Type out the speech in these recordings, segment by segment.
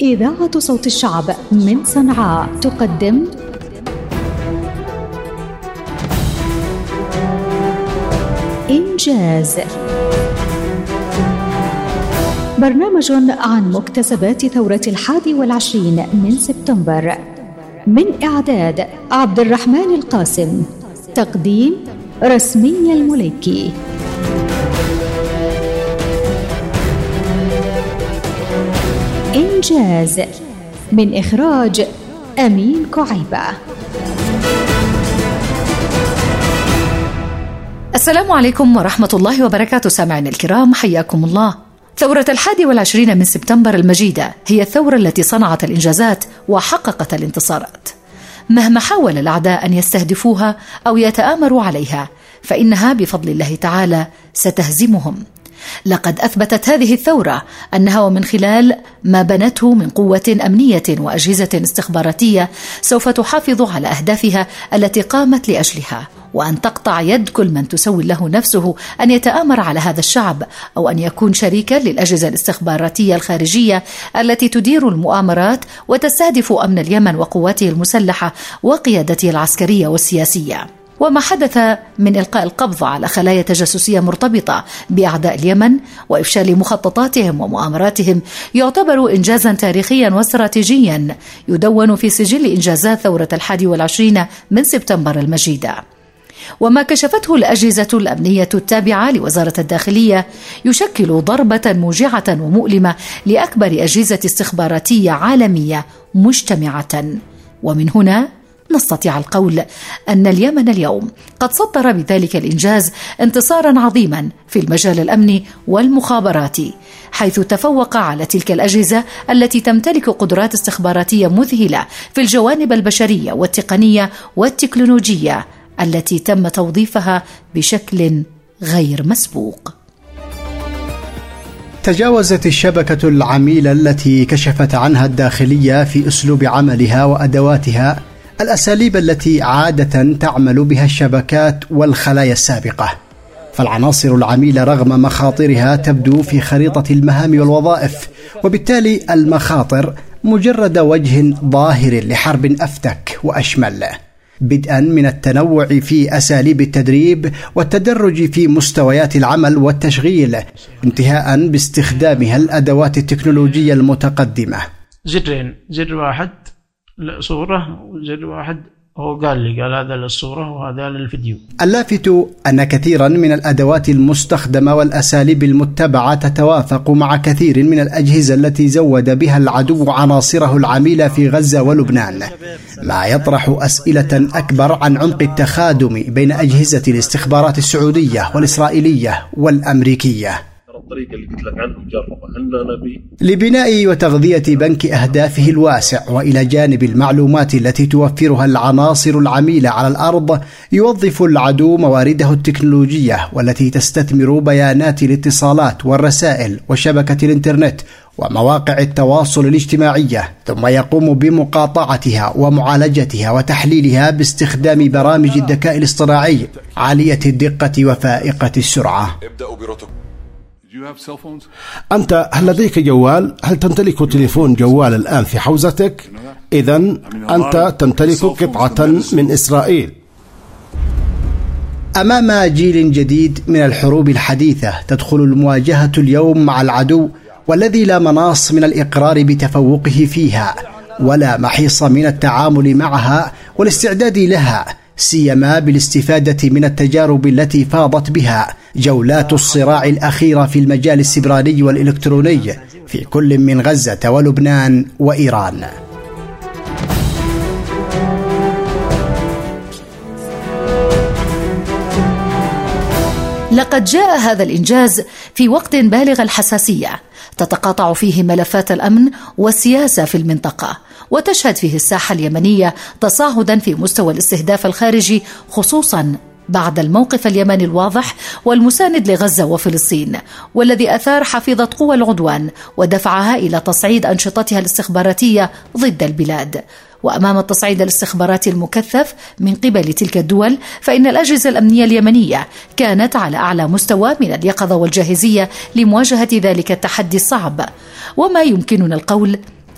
إذاعة صوت الشعب من صنعاء تقدم إنجاز، برنامج عن مكتسبات ثورة 21 من سبتمبر، من إعداد عبد الرحمن القاسم، تقديم رسمية المليكي. إنجاز من إخراج أمين كعيبة. السلام عليكم ورحمة الله وبركاته. سامعين الكرام، حياكم الله. ثورة 21 من سبتمبر المجيدة هي الثورة التي صنعت الإنجازات وحققت الانتصارات. مهما حاول الأعداء أن يستهدفوها أو يتآمروا عليها، فإنها بفضل الله تعالى ستهزمهم. لقد أثبتت هذه الثورة أنها ومن خلال ما بنته من قوة أمنية وأجهزة استخباراتية سوف تحافظ على أهدافها التي قامت لأجلها، وأن تقطع يد كل من تسول له نفسه أن يتآمر على هذا الشعب أو أن يكون شريكا للأجهزة الاستخباراتية الخارجية التي تدير المؤامرات وتستهدف أمن اليمن وقواته المسلحة وقيادته العسكرية والسياسية. وما حدث من إلقاء القبض على خلايا تجسسية مرتبطة بأعداء اليمن وإفشال مخططاتهم ومؤامراتهم يعتبر إنجازا تاريخيا واستراتيجيا يدون في سجل إنجازات ثورة 21 من سبتمبر المجيدة. وما كشفته الأجهزة الأمنية التابعة لوزارة الداخلية يشكل ضربة موجعة ومؤلمة لأكبر أجهزة استخباراتية عالمية مجتمعة. ومن هنا نستطيع القول أن اليمن اليوم قد سطر بذلك الإنجاز انتصارا عظيما في المجال الأمني والمخابراتي، حيث تفوق على تلك الأجهزة التي تمتلك قدرات استخباراتية مذهلة في الجوانب البشرية والتقنية والتكنولوجية التي تم توظيفها بشكل غير مسبوق. تجاوزت الشبكة العميلة التي كشفت عنها الداخلية في أسلوب عملها وأدواتها الأساليب التي عادة تعمل بها الشبكات والخلايا السابقة، فالعناصر العميلة رغم مخاطرها تبدو في خريطة المهام والوظائف، وبالتالي المخاطر مجرد وجه ظاهر لحرب أفتك وأشمل، بدءا من التنوع في أساليب التدريب والتدرج في مستويات العمل والتشغيل، انتهاء باستخدامها الأدوات التكنولوجية المتقدمة. زرين، زر واحد صورة وزر واحد هو قال هذا للصورة وهذا للفيديو. اللافت أن كثيرا من الأدوات المستخدمة والأساليب المتبعة تتوافق مع كثير من الأجهزة التي زود بها العدو عناصره العميلة في غزة ولبنان، ما يطرح أسئلة أكبر عن عمق التخادم بين أجهزة الاستخبارات السعودية والإسرائيلية والأمريكية. الطريقة اللي قلت لك عنهم جربوا لبناء وتغذية بنك أهدافه الواسع، وإلى جانب المعلومات التي توفرها العناصر العميلة على الأرض، يوظف العدو موارده التكنولوجية والتي تستثمر بيانات الاتصالات والرسائل وشبكة الإنترنت ومواقع التواصل الاجتماعية، ثم يقوم بمقاطعتها ومعالجتها وتحليلها باستخدام برامج الذكاء الاصطناعي عالية الدقة وفائقة السرعة. أنت هل لديك جوال؟ هل تمتلك تليفون جوال الآن في حوزتك؟ إذن أنت تمتلك قطعة من إسرائيل. أمام جيل جديد من الحروب الحديثة تدخل المواجهة اليوم مع العدو، والذي لا مناص من الإقرار بتفوقه فيها ولا محيص من التعامل معها والاستعداد لها، سيما بالاستفادة من التجارب التي فاضت بها جولات الصراع الأخيرة في المجال السبراني والإلكتروني في كل من غزة ولبنان وإيران. لقد جاء هذا الإنجاز في وقت بالغ الحساسية تتقاطع فيه ملفات الأمن والسياسة في المنطقة، وتشهد فيه الساحة اليمنية تصاعدا في مستوى الاستهداف الخارجي، خصوصا بعد الموقف اليمني الواضح والمساند لغزة وفلسطين، والذي أثار حفيظة قوى العدوان ودفعها إلى تصعيد أنشطتها الاستخباراتية ضد البلاد. وأمام التصعيد الاستخباراتي المكثف من قبل تلك الدول، فإن الأجهزة الأمنية اليمنية كانت على أعلى مستوى من اليقظة والجاهزية لمواجهة ذلك التحدي الصعب. وما يمكننا القول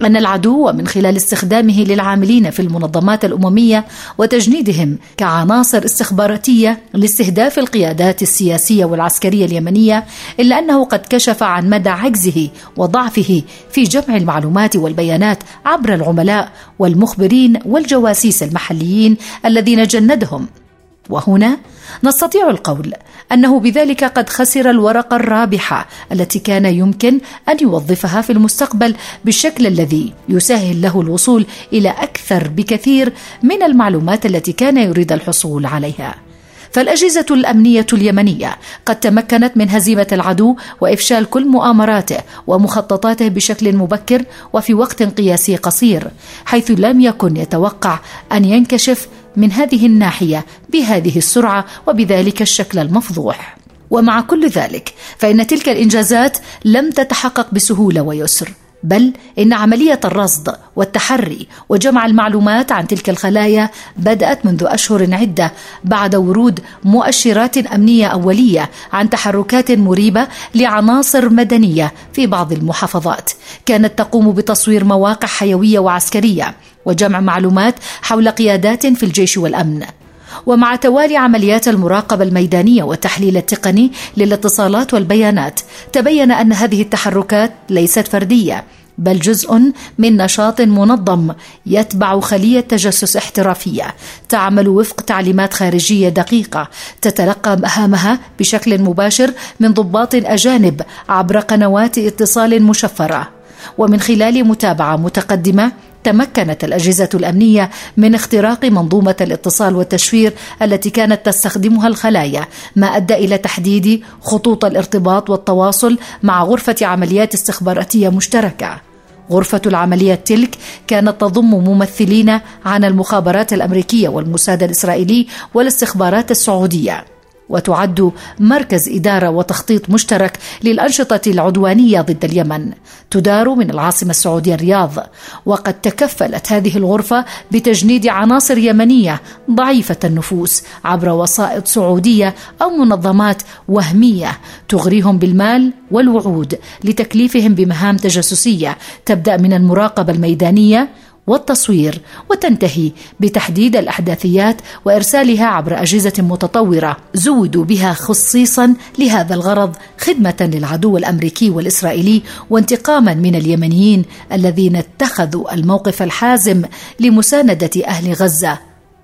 أن العدو ومن خلال استخدامه للعاملين في المنظمات الأممية وتجنيدهم كعناصر استخباراتية لاستهداف القيادات السياسية والعسكرية اليمنية، إلا أنه قد كشف عن مدى عجزه وضعفه في جمع المعلومات والبيانات عبر العملاء والمخبرين والجواسيس المحليين الذين جندهم. وهنا نستطيع القول أنه بذلك قد خسر الورقة الرابحة التي كان يمكن أن يوظفها في المستقبل بالشكل الذي يسهل له الوصول إلى أكثر بكثير من المعلومات التي كان يريد الحصول عليها. فالأجهزة الأمنية اليمنية قد تمكنت من هزيمة العدو وإفشال كل مؤامراته ومخططاته بشكل مبكر وفي وقت قياسي قصير، حيث لم يكن يتوقع أن ينكشف من هذه الناحية بهذه السرعة وبذلك الشكل المفضوح. ومع كل ذلك فإن تلك الإنجازات لم تتحقق بسهولة ويسر، بل إن عملية الرصد والتحري وجمع المعلومات عن تلك الخلايا بدأت منذ أشهر عدة بعد ورود مؤشرات أمنية أولية عن تحركات مريبة لعناصر مدنية في بعض المحافظات كانت تقوم بتصوير مواقع حيوية وعسكرية وجمع معلومات حول قيادات في الجيش والأمن. ومع توالي عمليات المراقبة الميدانية والتحليل التقني للاتصالات والبيانات، تبين أن هذه التحركات ليست فردية، بل جزء من نشاط منظم يتبع خلية تجسس احترافية تعمل وفق تعليمات خارجية دقيقة، تتلقى مهامها بشكل مباشر من ضباط أجانب عبر قنوات اتصال مشفرة. ومن خلال متابعة متقدمة تمكنت الأجهزة الأمنية من اختراق منظومة الاتصال والتشفير التي كانت تستخدمها الخلايا، ما أدى إلى تحديد خطوط الارتباط والتواصل مع غرفة عمليات استخباراتية مشتركة. غرفة العمليات تلك كانت تضم ممثلين عن المخابرات الأمريكية والموساد الإسرائيلي والاستخبارات السعودية، وتعد مركز إدارة وتخطيط مشترك للأنشطة العدوانية ضد اليمن، تدار من العاصمة السعودية الرياض. وقد تكفلت هذه الغرفة بتجنيد عناصر يمنية ضعيفة النفوس عبر وسائط سعودية أو منظمات وهمية تغريهم بالمال والوعود لتكليفهم بمهام تجسسية تبدأ من المراقبة الميدانية والتصوير وتنتهي بتحديد الأحداثيات وإرسالها عبر أجهزة متطورة زودوا بها خصيصا لهذا الغرض، خدمة للعدو الأمريكي والإسرائيلي وانتقاما من اليمنيين الذين اتخذوا الموقف الحازم لمساندة أهل غزة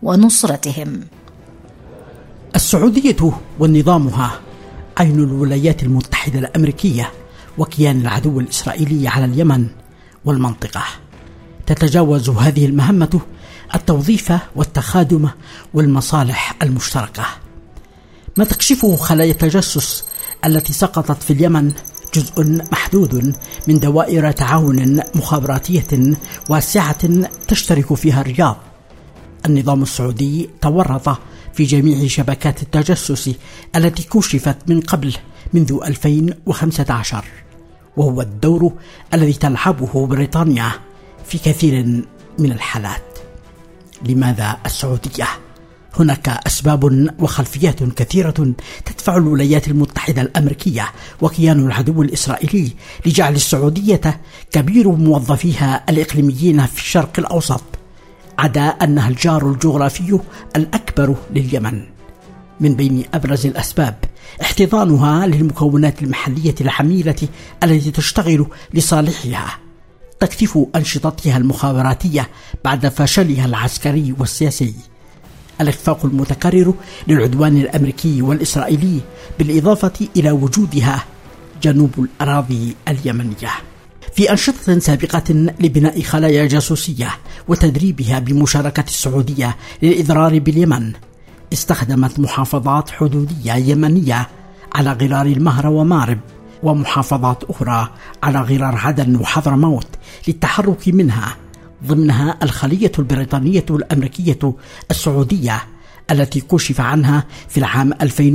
ونصرتهم. السعودية ونظامها عين الولايات المتحدة الأمريكية وكيان العدو الإسرائيلي على اليمن والمنطقة. تتجاوز هذه المهمة التوظيف والتخادم والمصالح المشتركة. ما تكشفه خلايا التجسس التي سقطت في اليمن جزء محدود من دوائر تعاون مخابراتية واسعة تشترك فيها الرياض. النظام السعودي تورط في جميع شبكات التجسس التي كشفت من قبل منذ 2015، وهو الدور الذي تلعبه بريطانيا في كثير من الحالات. لماذا السعودية؟ هناك أسباب وخلفيات كثيرة تدفع الولايات المتحدة الأمريكية وكيان العدو الإسرائيلي لجعل السعودية كبير موظفيها الإقليميين في الشرق الأوسط، عدا أنها الجار الجغرافي الأكبر لليمن. من بين أبرز الأسباب احتضانها للمكونات المحلية الحميلة التي تشتغل لصالحها، تكثيف أنشطتها المخابراتية بعد فشلها العسكري والسياسي، الإخفاق المتكرر للعدوان الأمريكي والإسرائيلي، بالإضافة إلى وجودها جنوب الأراضي اليمنية. في أنشطة سابقة لبناء خلايا جاسوسية وتدريبها بمشاركة السعودية للإضرار باليمن، استخدمت محافظات حدودية يمنية على غرار المهر ومارب، ومحافظات أخرى على غرار عدن وحضرموت للتحرك منها، ضمنها الخلية البريطانية الأمريكية السعودية التي كشف عنها في العام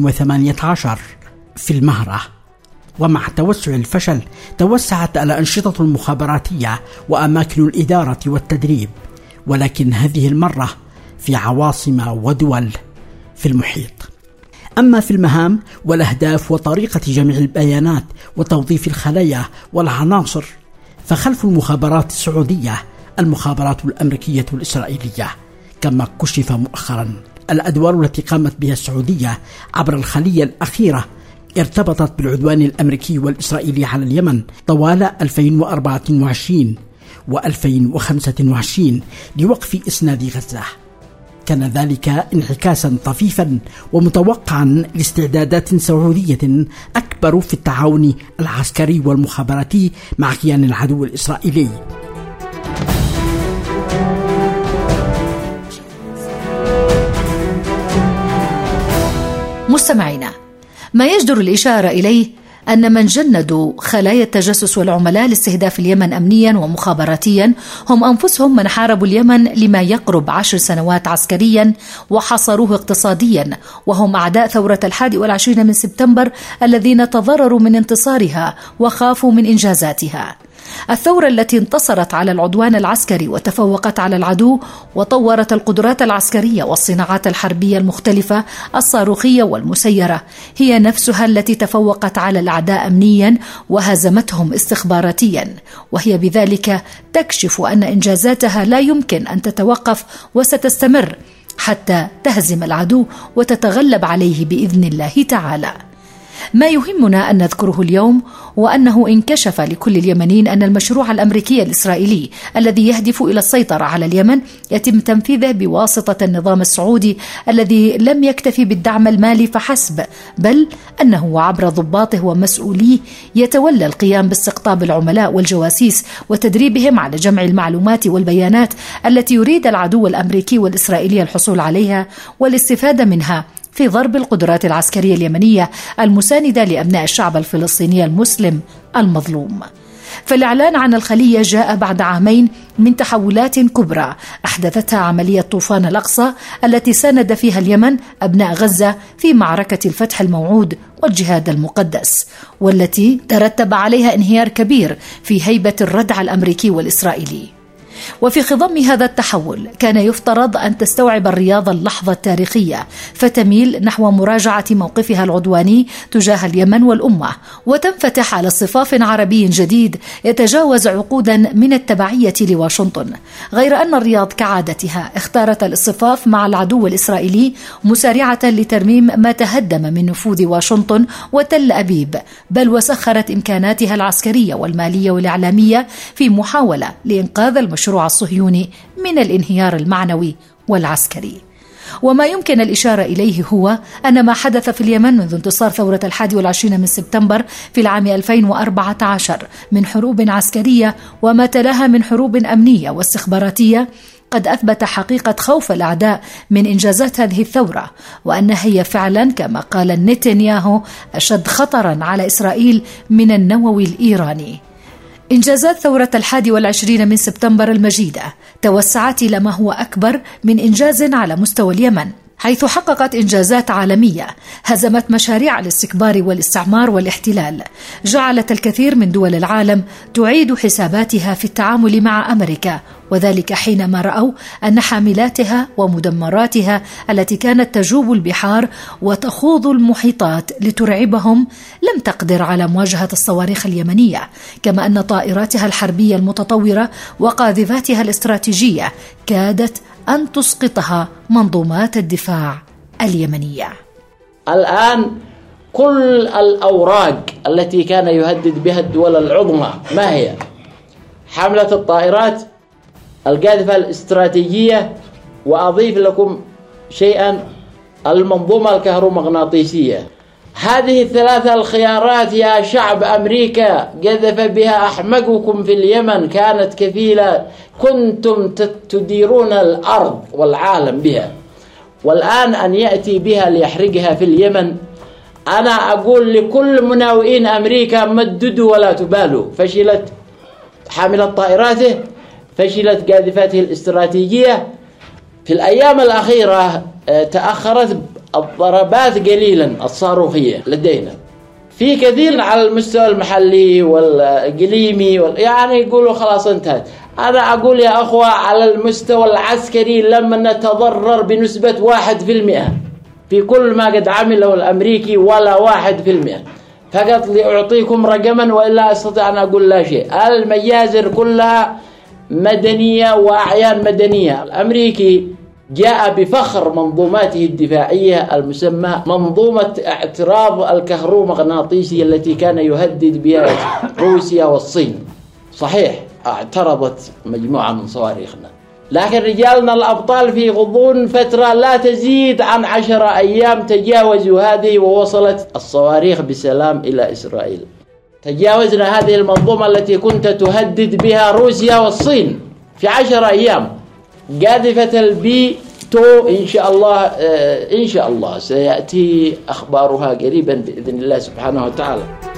2018 في المهرة. ومع توسع الفشل توسعت الأنشطة المخابراتية وأماكن الإدارة والتدريب، ولكن هذه المرة في عواصم ودول في المحيط. أما في المهام والأهداف وطريقة جمع البيانات وتوظيف الخلايا والعناصر، فخلف المخابرات السعودية المخابرات الأمريكية الإسرائيلية. كما كشف مؤخرا الأدوار التي قامت بها السعودية عبر الخلية الأخيرة ارتبطت بالعدوان الأمريكي والإسرائيلي على اليمن طوال 2024 و2025 لوقف إسناد غزة. كان ذلك انعكاسا طفيفا ومتوقعا لاستعدادات سعودية أكبر في التعاون العسكري والمخابراتي مع كيان العدو الإسرائيلي. مستمعينا، ما يجدر الإشارة إليه أن من جندوا خلايا التجسس والعملاء لاستهداف اليمن أمنيا ومخابراتيا هم أنفسهم من حاربوا اليمن لما يقرب 10 سنوات عسكريا وحصروه اقتصاديا، وهم أعداء ثورة 21 من سبتمبر الذين تضرروا من انتصارها وخافوا من إنجازاتها. الثورة التي انتصرت على العدوان العسكري وتفوقت على العدو وطورت القدرات العسكرية والصناعات الحربية المختلفة الصاروخية والمسيرة هي نفسها التي تفوقت على الأعداء أمنيا وهزمتهم استخباراتيا، وهي بذلك تكشف أن إنجازاتها لا يمكن أن تتوقف وستستمر حتى تهزم العدو وتتغلب عليه بإذن الله تعالى. ما يهمنا أن نذكره اليوم وأنه انكشف لكل اليمنيين أن المشروع الأمريكي الإسرائيلي الذي يهدف إلى السيطرة على اليمن يتم تنفيذه بواسطة النظام السعودي الذي لم يكتفي بالدعم المالي فحسب، بل أنه وعبر ضباطه ومسؤوليه يتولى القيام باستقطاب العملاء والجواسيس وتدريبهم على جمع المعلومات والبيانات التي يريد العدو الأمريكي والإسرائيلي الحصول عليها والاستفادة منها في ضرب القدرات العسكرية اليمنية المساندة لأبناء الشعب الفلسطيني المسلم المظلوم. فالإعلان عن الخلية جاء بعد عامين من تحولات كبرى أحدثتها عملية طوفان الأقصى التي ساند فيها اليمن أبناء غزة في معركة الفتح الموعود والجهاد المقدس، والتي ترتب عليها انهيار كبير في هيبة الردع الأمريكي والإسرائيلي. وفي خضم هذا التحول كان يفترض أن تستوعب الرياض اللحظة التاريخية فتميل نحو مراجعة موقفها العدواني تجاه اليمن والأمة وتنفتح على اصطفاف عربي جديد يتجاوز عقودا من التبعية لواشنطن، غير أن الرياض كعادتها اختارت الاصطفاف مع العدو الإسرائيلي مسارعة لترميم ما تهدم من نفوذ واشنطن وتل أبيب، بل وسخرت إمكاناتها العسكرية والمالية والإعلامية في محاولة لإنقاذ المشروع الصهيوني من الانهيار المعنوي والعسكري. وما يمكن الإشارة إليه هو أن ما حدث في اليمن منذ انتصار ثورة 21 من سبتمبر في العام 2014 من حروب عسكرية وما تلاها من حروب أمنية واستخباراتية قد أثبت حقيقة خوف الأعداء من إنجازات هذه الثورة، وأنها هي فعلا كما قال نتنياهو أشد خطرا على إسرائيل من النووي الإيراني. إنجازات ثورة 21 من سبتمبر المجيدة توسعت إلى ما هو أكبر من إنجاز على مستوى اليمن، حيث حققت إنجازات عالمية هزمت مشاريع الاستكبار والاستعمار والاحتلال، جعلت الكثير من دول العالم تعيد حساباتها في التعامل مع أمريكا، وذلك حينما رأوا أن حاملاتها ومدمراتها التي كانت تجوب البحار وتخوض المحيطات لترعبهم لم تقدر على مواجهة الصواريخ اليمنية، كما أن طائراتها الحربية المتطورة وقاذفاتها الاستراتيجية كادت أن تسقطها منظومات الدفاع اليمنية. الآن كل الأوراق التي كان يهدد بها الدول العظمى ما هي؟ حملة الطائرات، القاذفة الاستراتيجية، وأضيف لكم شيئا، المنظومة الكهرومغناطيسية. هذه الثلاثة الخيارات يا شعب أمريكا قذف بها أحمقكم في اليمن، كانت كفيلة، كنتم تديرون الأرض والعالم بها، والآن أن يأتي بها ليحرقها في اليمن. أنا أقول لكل مناوئين أمريكا مددوا ولا تبالوا. فشلت حاملة طائراته، فشلت قاذفاته الاستراتيجية. في الأيام الأخيرة تأخرت الضربات قليلا الصاروخية لدينا في كثير على المستوى المحلي والإقليمي يعني يقولوا خلاص انتهت. أنا أقول يا أخوة على المستوى العسكري لم نتضرر بنسبة 1% في كل ما قد عمله الأمريكي، ولا 1%. فقط لأعطيكم رقما وإلا أستطيع أن أقول لا شيء. المجازر كلها مدنية وأعيان مدنية. الأمريكي جاء بفخر منظوماته الدفاعية المسمى منظومة اعتراض الكهرومغناطيسية التي كان يهدد بها روسيا والصين. صحيح اعترضت مجموعة من صواريخنا، لكن رجالنا الأبطال في غضون فترة لا تزيد عن 10 أيام تجاوزوا هذه ووصلت الصواريخ بسلام إلى إسرائيل. تجاوزنا هذه المنظومة التي كنت تهدد بها روسيا والصين في 10 أيام. قاذفة البي 2 إن شاء الله سيأتي أخبارها قريبا بإذن الله سبحانه وتعالى.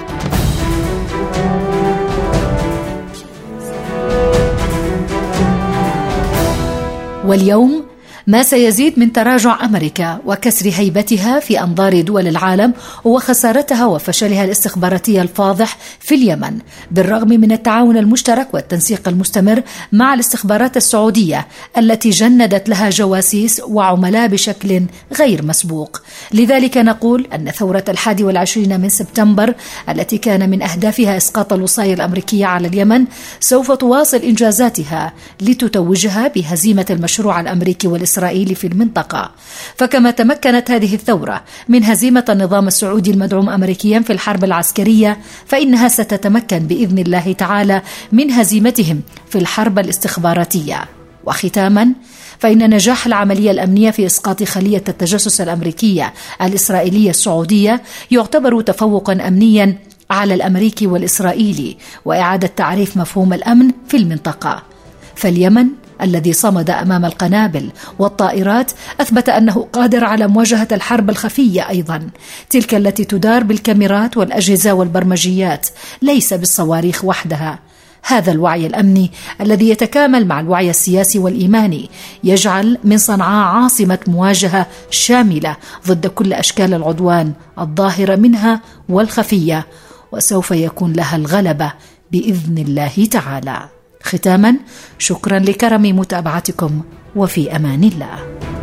واليوم ما سيزيد من تراجع أمريكا وكسر هيبتها في أنظار دول العالم وخسارتها وفشلها الاستخباراتي الفاضح في اليمن، بالرغم من التعاون المشترك والتنسيق المستمر مع الاستخبارات السعودية التي جندت لها جواسيس وعملاء بشكل غير مسبوق. لذلك نقول أن ثورة 21 من سبتمبر التي كان من أهدافها إسقاط الوصاية الأمريكية على اليمن سوف تواصل إنجازاتها لتتوجها بهزيمة المشروع الأمريكي والإسرائيلي في المنطقة. فكما تمكنت هذه الثورة من هزيمة النظام السعودي المدعوم أمريكيا في الحرب العسكرية، فإنها ستتمكن بإذن الله تعالى من هزيمتهم في الحرب الاستخباراتية. وختاما، فإن نجاح العملية الأمنية في إسقاط خلية التجسس الأمريكية الإسرائيلية السعودية يعتبر تفوقا أمنيا على الأمريكي والإسرائيلي وإعادة تعريف مفهوم الأمن في المنطقة. فاليمن الذي صمد أمام القنابل والطائرات أثبت أنه قادر على مواجهة الحرب الخفية أيضا، تلك التي تدار بالكاميرات والأجهزة والبرمجيات ليس بالصواريخ وحدها. هذا الوعي الأمني الذي يتكامل مع الوعي السياسي والإيماني يجعل من صنعاء عاصمة مواجهة شاملة ضد كل أشكال العدوان الظاهرة منها والخفية، وسوف يكون لها الغلبة بإذن الله تعالى. ختاما، شكرا لكرم متابعتكم وفي أمان الله.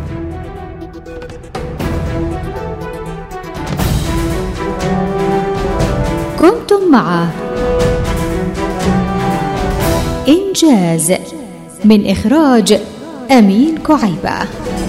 كنتم مع إنجاز من إخراج أمين كعيبة.